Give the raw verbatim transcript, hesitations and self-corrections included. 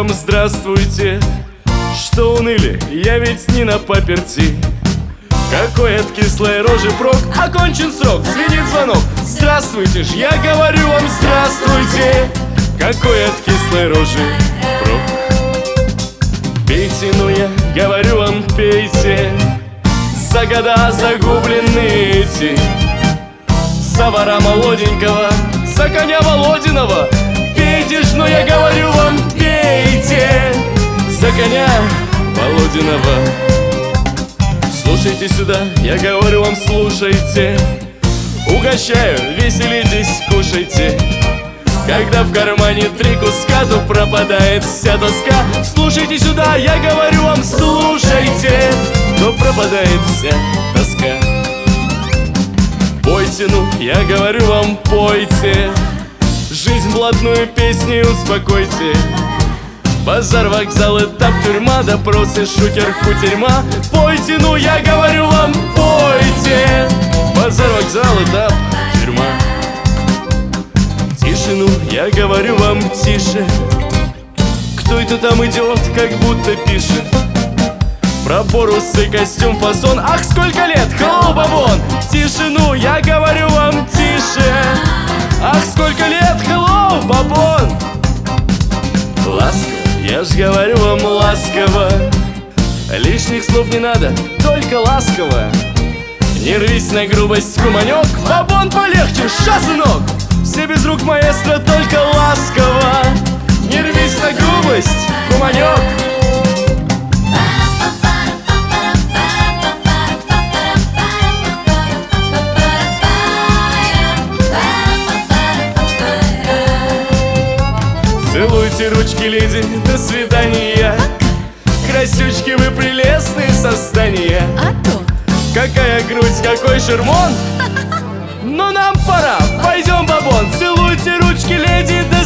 здравствуйте. Что уныли, я ведь не на паперти. Какой от кислой рожи прок, окончен срок, звенит звонок. Здравствуйте ж, я говорю вам здравствуйте. Какой от кислой рожи прок. Пейте, ну я говорю вам, пейте. За года загубленные эти. За вора молоденького, за коня Володиного. Пейте ж, но я говорю вам, пейте. За коня Володиного. Слушайте сюда, я говорю вам, слушайте. Угощаю, веселитесь, кушайте. Когда в кармане три куска, то пропадает вся тоска. Слушайте сюда, я говорю вам, слушайте, то пропадает вся тоска. Пойте, ну, я говорю вам, пойте. Жизнь блатную песней успокойте. Базар, вокзал, этап, тюрьма, допросы, шутер, кутерьма. Пойте, ну, я говорю вам, пойте. Базар, вокзал, этап, тюрьма. Тише, ну, я говорю вам, тише. Кто это там идет, как будто пишет? Про борусы, костюм, фасон. Ах, сколько лет, hello, бабон. Тише, ну, я говорю вам, тише. Ах, сколько лет, hello, бабон. Ласково, я ж говорю вам, ласково. Лишних слов не надо, только ласково. Не рвись на грубость, куманек. Бабон полегче, ша, сынок. Все без рук, маэстро, только ласково. Не рвись на грубость, куманек. Целуйте ручки, леди, до свидания. Красючки, вы прелестные создания. А то какая грудь, какой шермон. Но нам пора, пойдем, бабон. Целуйте ручки, леди, до